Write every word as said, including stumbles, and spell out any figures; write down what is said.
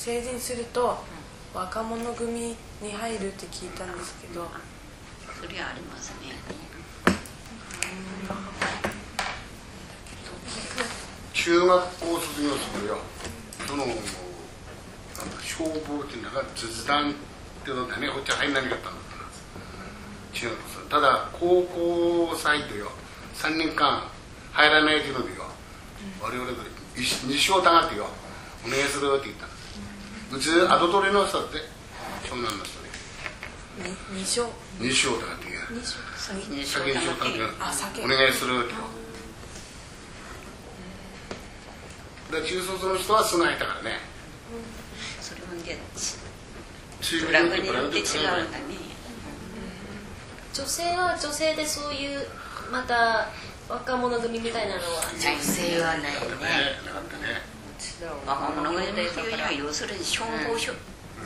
成人すると若者組に入るって聞いたんですけど。 それはありますね。 中学校卒業するよ。その消防っていうのが実弾っていうのだね、こっちは入んなかったのかな。中学校ただ高校サイトよ、さんねんかん入らないけどよ、我々が二章たがってよ、お願いするって言ったの。うち後取りの人だって、湘南の人ね。 二章二章たがって言う。 先に先に章たがってお願いするってよ。だから中卒の人はすぐ入ったからね。 それもね、 プラグによって違うんだね。 女性は女性でそういうまた若者組みたいなのは女性はないね。 なかったね。 若者組というよりは要するに消防署